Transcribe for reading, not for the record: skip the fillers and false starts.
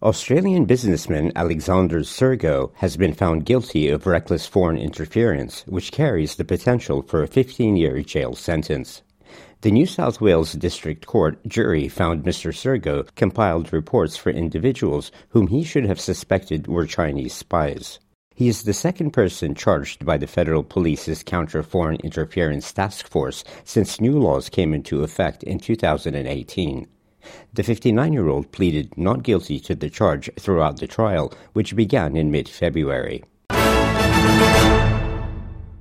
Australian businessman Alexander Sergo has been found guilty of reckless foreign interference, which carries the potential for a 15-year jail sentence. The New South Wales District Court jury found Mr. Sergo compiled reports for individuals whom he should have suspected were Chinese spies. He is the second person charged by the Federal Police's Counter-Foreign Interference Task Force since new laws came into effect in 2018. The 59-year-old pleaded not guilty to the charge throughout the trial, which began in mid-February.